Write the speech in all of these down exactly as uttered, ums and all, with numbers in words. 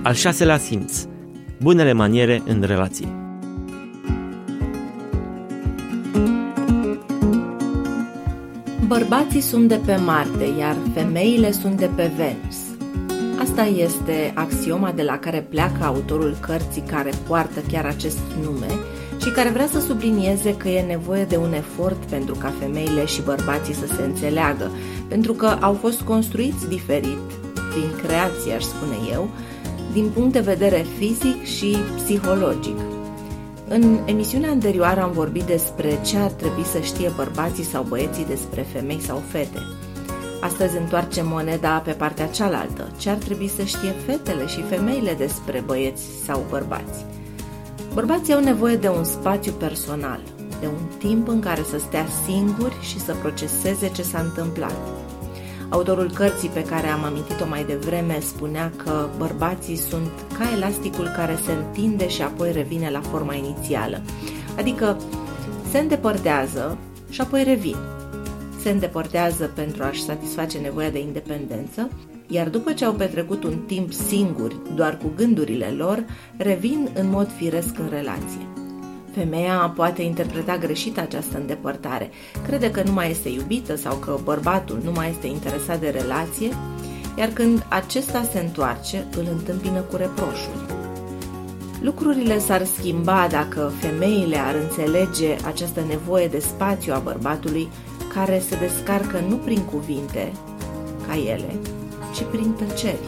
Al șaselea simț. Bunele maniere în relație. Bărbații sunt de pe Marte, iar femeile sunt de pe Venus. Asta este axioma de la care pleacă autorul cărții care poartă chiar acest nume și care vrea să sublinieze că e nevoie de un efort pentru ca femeile și bărbații să se înțeleagă, pentru că au fost construiți diferit, prin creație, aș spune eu, din punct de vedere fizic și psihologic. În emisiunea anterioară am vorbit despre ce ar trebui să știe bărbații sau băieții despre femei sau fete. Astăzi întoarcem moneda pe partea cealaltă. Ce ar trebui să știe fetele și femeile despre băieți sau bărbați? Bărbații au nevoie de un spațiu personal, de un timp în care să stea singuri și să proceseze ce s-a întâmplat. Autorul cărții pe care am amintit-o mai devreme spunea că bărbații sunt ca elasticul care se întinde și apoi revine la forma inițială. Adică se îndepărtează și apoi revin. Se îndepărtează pentru a-și satisface nevoia de independență, iar după ce au petrecut un timp singuri, doar cu gândurile lor, revin în mod firesc în relație. Femeia poate interpreta greșit această îndepărtare, crede că nu mai este iubită sau că bărbatul nu mai este interesat de relație, iar când acesta se întoarce, îl întâmpină cu reproșuri. Lucrurile s-ar schimba dacă femeile ar înțelege această nevoie de spațiu a bărbatului, care se descarcă nu prin cuvinte, ca ele, ci prin tăceri.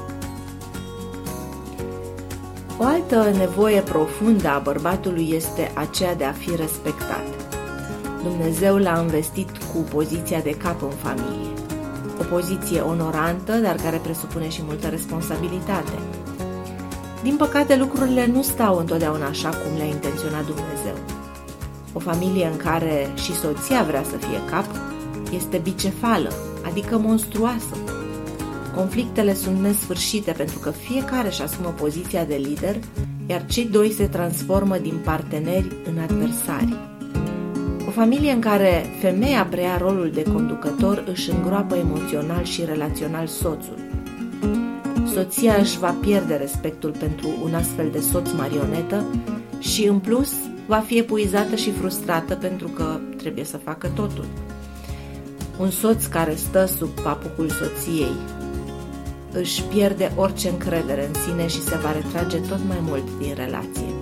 O altă nevoie profundă a bărbatului este aceea de a fi respectat. Dumnezeu l-a învestit cu poziția de cap în familie. O poziție onorantă, dar care presupune și multă responsabilitate. Din păcate, lucrurile nu stau întotdeauna așa cum le-a intenționat Dumnezeu. O familie în care și soția vrea să fie cap este bicefală, adică monstruoasă. Conflictele sunt nesfârșite pentru că fiecare își asumă poziția de lider, iar cei doi se transformă din parteneri în adversari. O familie în care femeia preia rolul de conducător își îngroapă emoțional și relațional soțul. Soția își va pierde respectul pentru un astfel de soț marionetă și, în plus, va fi epuizată și frustrată pentru că trebuie să facă totul. Un soț care stă sub papucul soției își pierde orice încredere în sine și se va retrage tot mai mult din relație.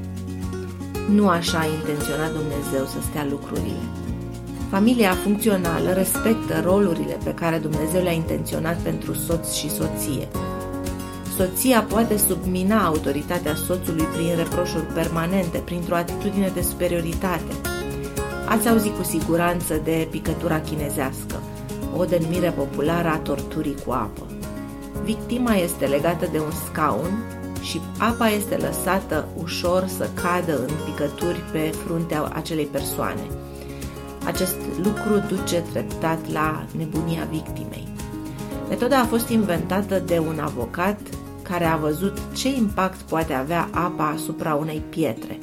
Nu așa a intenționat Dumnezeu să stea lucrurile. Familia funcțională respectă rolurile pe care Dumnezeu le-a intenționat pentru soț și soție. Soția poate submina autoritatea soțului prin reproșuri permanente, printr-o atitudine de superioritate. Ați auzit cu siguranță de picătura chinezească, o denumire populară a torturii cu apă. Victima este legată de un scaun și apa este lăsată ușor să cadă în picături pe fruntea acelei persoane. Acest lucru duce treptat la nebunia victimei. Metoda a fost inventată de un avocat care a văzut ce impact poate avea apa asupra unei pietre.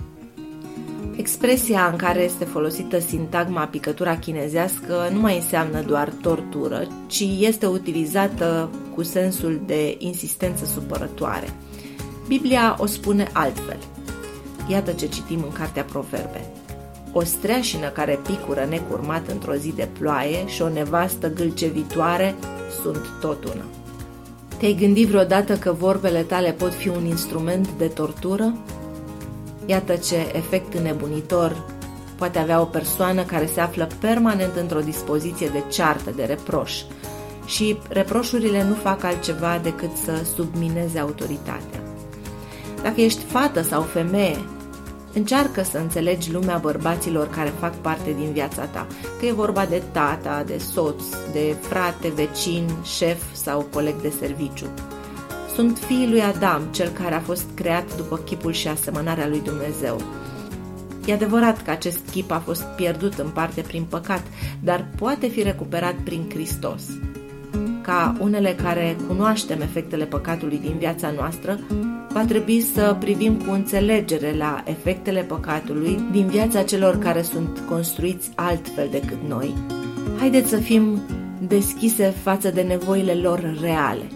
Expresia în care este folosită sintagma picătura chinezească nu mai înseamnă doar tortură, ci este utilizată cu sensul de insistență supărătoare. Biblia o spune altfel. Iată ce citim în Cartea Proverbe. O streașină care picură necurmat într-o zi de ploaie și o nevastă gâlcevitoare sunt tot una. Te-ai gândit vreodată că vorbele tale pot fi un instrument de tortură? Iată ce efect înnebunitor poate avea o persoană care se află permanent într-o dispoziție de ceartă, de reproș. Și reproșurile nu fac altceva decât să submineze autoritatea. Dacă ești fată sau femeie, încearcă să înțelegi lumea bărbaților care fac parte din viața ta, că e vorba de tata, de soț, de frate, vecin, șef sau coleg de serviciu. Sunt fiii lui Adam, cel care a fost creat după chipul și asemănarea lui Dumnezeu. E adevărat că acest chip a fost pierdut în parte prin păcat, dar poate fi recuperat prin Hristos. Ca unele care cunoaștem efectele păcatului din viața noastră, va trebui să privim cu înțelegere la efectele păcatului din viața celor care sunt construiți altfel decât noi. Haideți să fim deschise față de nevoile lor reale,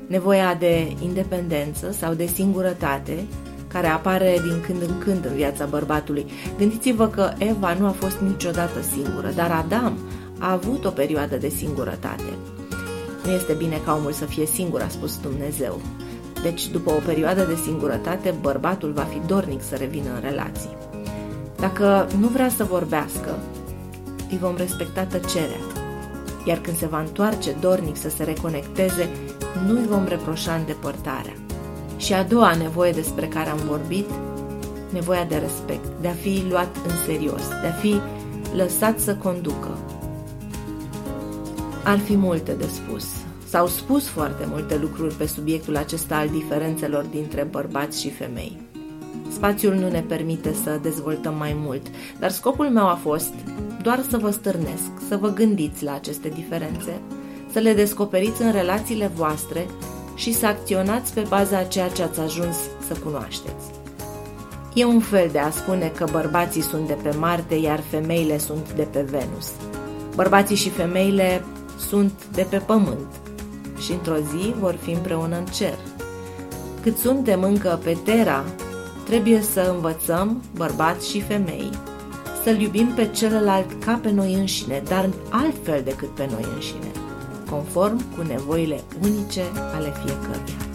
nevoia de independență sau de singurătate, care apare din când în când în viața bărbatului. Gândiți-vă că Eva nu a fost niciodată singură, dar Adam a avut o perioadă de singurătate. Nu este bine ca omul să fie singur, a spus Dumnezeu. Deci, după o perioadă de singurătate, bărbatul va fi dornic să revină în relații. Dacă nu vrea să vorbească, îi vom respecta tăcerea. Iar când se va întoarce dornic să se reconecteze, nu îi vom reproșa îndepărtarea. Și a doua nevoie despre care am vorbit, nevoia de respect, de a fi luat în serios, de a fi lăsat să conducă. Ar fi multe de spus. S-au spus foarte multe lucruri pe subiectul acesta al diferențelor dintre bărbați și femei. Spațiul nu ne permite să dezvoltăm mai mult, dar scopul meu a fost doar să vă stârnesc, să vă gândiți la aceste diferențe, să le descoperiți în relațiile voastre și să acționați pe baza a ceea ce ați ajuns să cunoașteți. E un fel de a spune că bărbații sunt de pe Marte, iar femeile sunt de pe Venus. Bărbații și femeile sunt de pe Pământ și într-o zi vor fi împreună în cer. Cât suntem încă pe Terra, trebuie să învățăm, bărbați și femei, să-l iubim pe celălalt ca pe noi înșine, dar altfel decât pe noi înșine, conform cu nevoile unice ale fiecăruia.